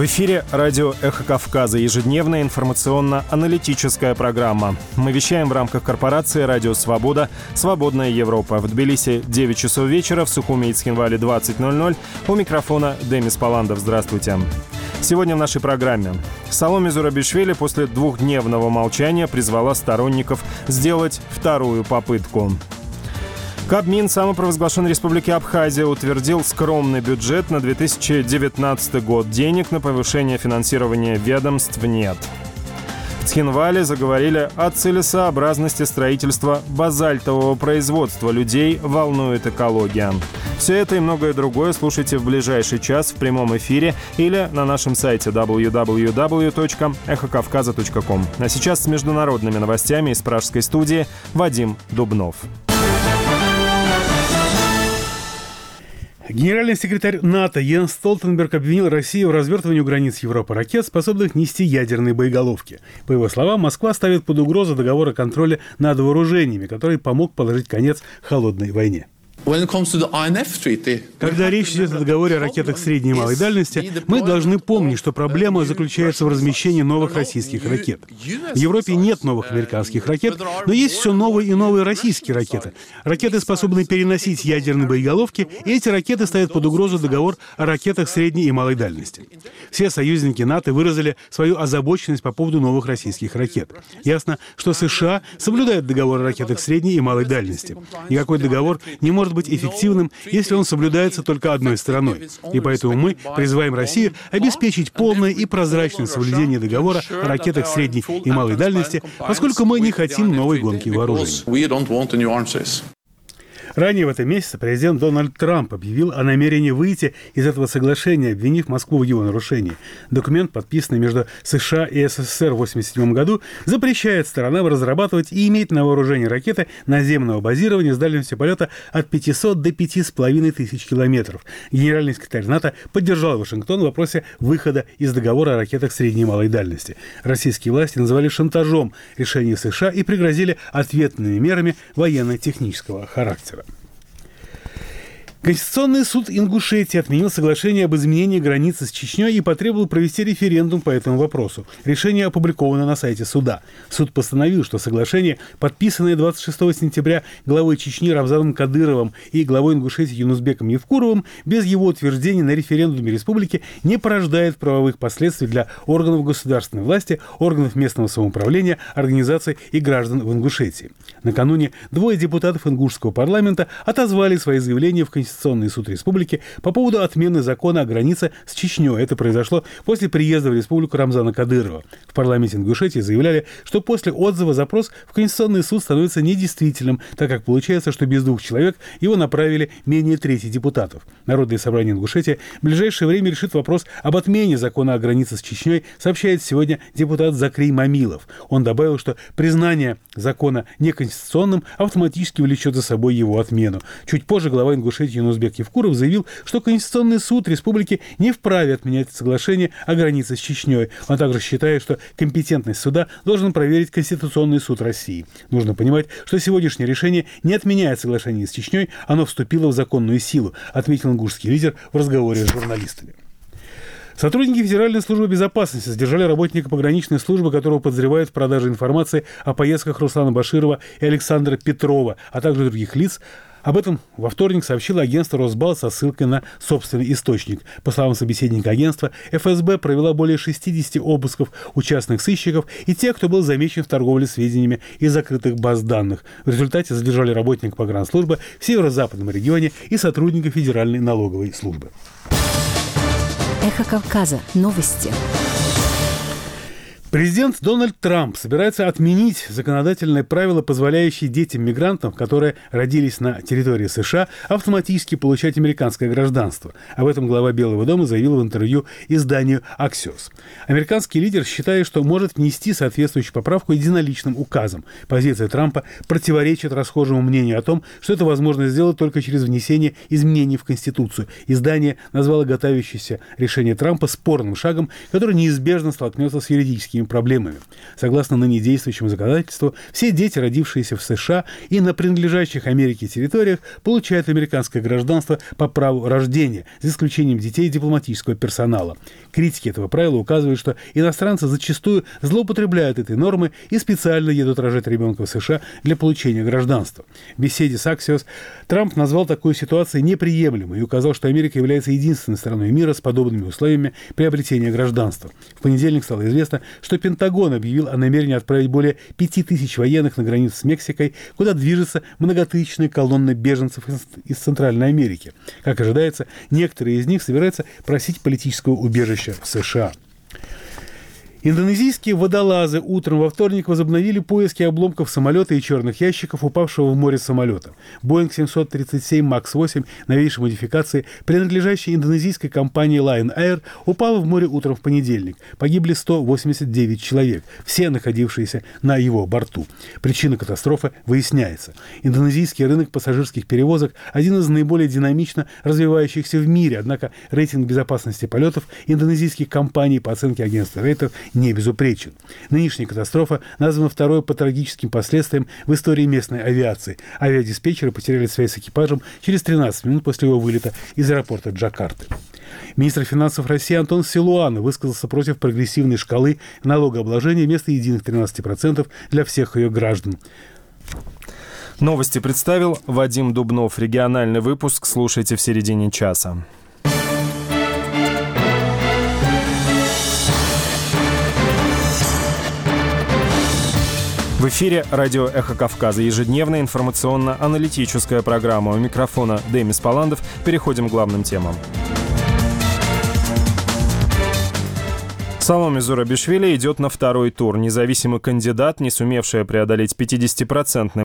В эфире радио «Эхо Кавказа», ежедневная информационно-аналитическая программа. Мы вещаем в рамках корпорации «Радио Свобода», «Свободная Европа». В Тбилиси 9 часов вечера, в Сухуми и Цхинвале 20:00. У микрофона Демис Паландов. Здравствуйте. Сегодня в нашей программе. Саломе Зурабишвили после двухдневного молчания призвала сторонников сделать вторую попытку. Кабмин самопровозглашенной Республики Абхазия утвердил скромный бюджет на 2019 год. Денег на повышение финансирования ведомств нет. В Цхинвале заговорили о целесообразности строительства базальтового производства. Людей волнует экология. Все это и многое другое слушайте в ближайший час в прямом эфире или на нашем сайте www.ekhokavkaza.com. А сейчас с международными новостями из пражской студии Вадим Дубнов. Генеральный секретарь НАТО Йенс Столтенберг обвинил Россию в развертывании у границ Европы ракет, способных нести ядерные боеголовки. По его словам, Москва ставит под угрозу договор о контроле над вооружениями, который помог положить конец холодной войне. Когда речь идет о договоре о ракетах средней и малой дальности, мы должны помнить, что проблема заключается в размещении новых российских ракет. В Европе нет новых американских ракет, но есть все новые и новые российские ракеты. Ракеты способны переносить ядерные боеголовки, и эти ракеты ставят под угрозу договор о ракетах средней и малой дальности. Все союзники НАТО выразили свою озабоченность по поводу новых российских ракет. Ясно, что США соблюдают договор о ракетах средней и малой дальности. Никакой договор не может быть эффективным, если он соблюдается только одной стороной. И поэтому мы призываем Россию обеспечить полное и прозрачное соблюдение договора о ракетах средней и малой дальности, поскольку мы не хотим новой гонки вооружений. Ранее в этом месяце президент Дональд Трамп объявил о намерении выйти из этого соглашения, обвинив Москву в его нарушении. Документ, подписанный между США и СССР в 1987 году, запрещает сторонам разрабатывать и иметь на вооружении ракеты наземного базирования с дальностью полета от 500 до 5500 километров. Генеральный секретарь НАТО поддержал Вашингтон в вопросе выхода из договора о ракетах средней и малой дальности. Российские власти называли шантажом решение США и пригрозили ответными мерами военно-технического характера. Конституционный суд Ингушетии отменил соглашение об изменении границы с Чечней и потребовал провести референдум по этому вопросу. Решение опубликовано на сайте суда. Суд постановил, что соглашение, подписанное 26 сентября главой Чечни Рамзаном Кадыровым и главой Ингушетии Юнусбеком Евкуровым, без его утверждения на референдуме республики не порождает правовых последствий для органов государственной власти, органов местного самоуправления, организаций и граждан в Ингушетии. Накануне двое депутатов ингушского парламента отозвали свои заявления в Конституционный суд республики по поводу отмены закона о границе с Чечней. Это произошло после приезда в республику Рамзана Кадырова. В парламенте Ингушетии заявляли, что после отзыва запрос в Конституционный суд становится недействительным, так как получается, что без 2 человек его направили менее трети депутатов. Народное собрание Ингушетии в ближайшее время решит вопрос об отмене закона о границе с Чечней, сообщает сегодня депутат Закрий Мамилов. Он добавил, что признание закона неконституционным автоматически влечет за собой его отмену. Чуть позже глава Ингушетии Юнусбек Евкуров заявил, что Конституционный суд республики не вправе отменять соглашение о границе с Чечней. Он также считает, что компетентность суда должен проверить Конституционный суд России. Нужно понимать, что сегодняшнее решение не отменяет соглашение с Чечней, оно вступило в законную силу, отметил ингушский лидер в разговоре с журналистами. Сотрудники Федеральной службы безопасности задержали работника пограничной службы, которого подозревают в продаже информации о поездках Руслана Баширова и Александра Петрова, а также других лиц. Об этом во вторник сообщило агентство «Росбал» со ссылкой на собственный источник. По словам собеседника агентства, ФСБ провела более 60 обысков у частных сыщиков и тех, кто был замечен в торговле сведениями из закрытых баз данных. В результате задержали работника погранслужбы в северо-западном регионе и сотрудника Федеральной налоговой службы. Эхо Кавказа. Новости. Президент Дональд Трамп собирается отменить законодательное правило, позволяющее детям-мигрантам, которые родились на территории США, автоматически получать американское гражданство. Об этом глава Белого дома заявил в интервью изданию Axios. Американский лидер считает, что может внести соответствующую поправку единоличным указом. Позиция Трампа противоречит расхожему мнению о том, что это возможно сделать только через внесение изменений в Конституцию. Издание назвало готовящееся решение Трампа спорным шагом, который неизбежно столкнется с юридическими этими проблемами. Согласно ныне действующему законодательству, все дети, родившиеся в США и на принадлежащих Америке территориях, получают американское гражданство по праву рождения, за исключением детей дипломатического персонала. Критики этого правила указывают, что иностранцы зачастую злоупотребляют этой нормой и специально едут рожать ребенка в США для получения гражданства. В беседе с Axios Трамп назвал такую ситуацию неприемлемой и указал, что Америка является единственной страной мира с подобными условиями приобретения гражданства. В понедельник стало известно, что Пентагон объявил о намерении отправить более 5000 военных на границу с Мексикой, куда движется многотысячная колонна беженцев из Центральной Америки. Как ожидается, некоторые из них собираются просить политического убежища в США. Индонезийские водолазы утром во вторник возобновили поиски обломков самолета и черных ящиков, упавшего в море самолета. Boeing 737 MAX 8 новейшей модификации, принадлежащей индонезийской компании Lion Air, упала в море утром в понедельник. Погибли 189 человек, все находившиеся на его борту. Причина катастрофы выясняется. Индонезийский рынок пассажирских перевозок – один из наиболее динамично развивающихся в мире, однако рейтинг безопасности полетов индонезийских компаний по оценке агентства рейтов не безупречен. Нынешняя катастрофа названа второй по трагическим последствиям в истории местной авиации. Авиадиспетчеры потеряли связь с экипажем через 13 минут после его вылета из аэропорта Джакарты. Министр финансов России Антон Силуанов высказался против прогрессивной шкалы налогообложения вместо единых 13% для всех ее граждан. Новости представил Вадим Дубнов. Региональный выпуск слушайте в середине часа. В эфире радио «Эхо Кавказа». Ежедневная информационно-аналитическая программа. У микрофона Демис Паландов. Переходим к главным темам. Саломе Зурабишвили идет на второй тур. Независимый кандидат, не сумевшая преодолеть 50%